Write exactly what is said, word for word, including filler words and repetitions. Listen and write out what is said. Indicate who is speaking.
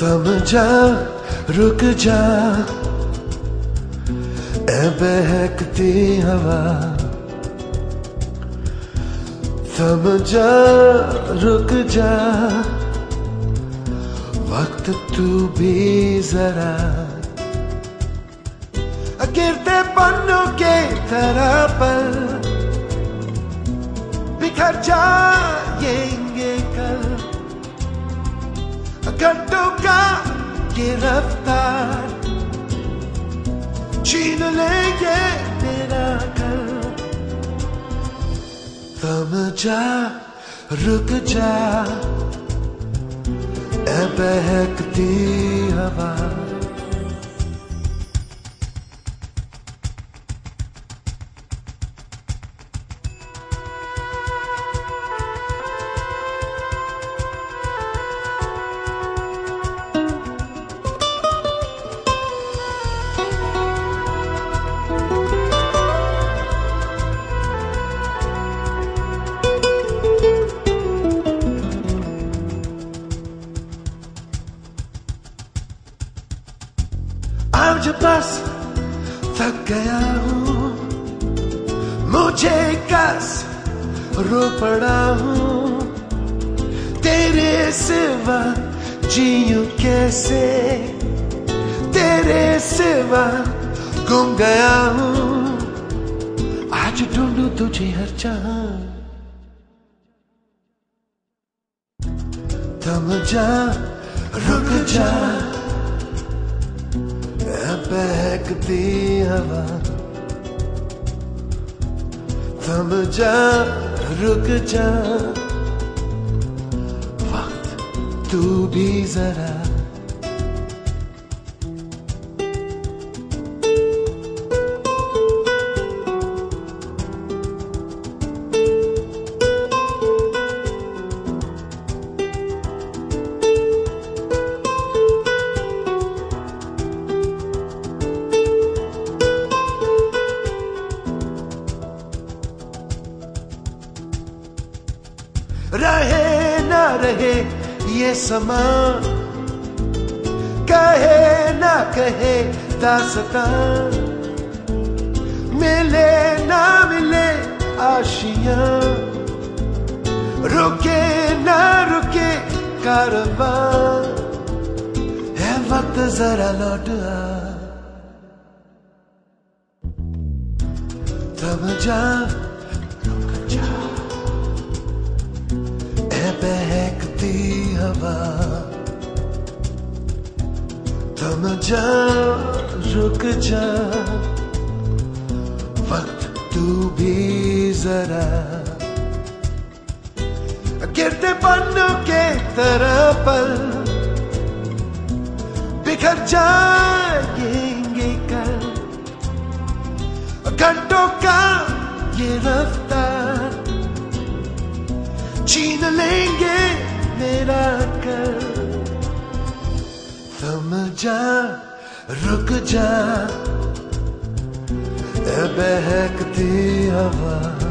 Speaker 1: थम जा, रुक जा, ए बहकती हवा। थम जा, रुक जा, वक्त तू भी जरा। गिरते पन्नों के तरह पर बिखर जाएंगे कल। घंटों का ये रफ्तार छीन लेंगे मेरा कल। थम जा, रुक जा, ए बहकती हवा। आज बस थक गया हूँ, मुझे कस रो पड़ा हूँ। तेरे सिवा जीऊं कैसे, तेरे सिवा गुम गया हूँ। आज ढूंढूं तुझे हर जहां। थम जा, रुक जा, बहकती हवा। थम जा, रुक जा, वक्त तू भी जरा। रहे ना रहे ये समा, कहे ना कहे दास्तां। मिले ना मिले आशियां, रुके ना रुके कारवां। है वक्त जरा लौट आ। थम जा, बहकती हवा। थम जा, रुक जा, वक्त तू भी जरा। गिरते पन्नों के तरह पल बिखर जाएंगे कल। घंटों का ये रफ्तार छीन लेंगे मेरा कल। थम जा, रुक जा, ए बहकती हवा।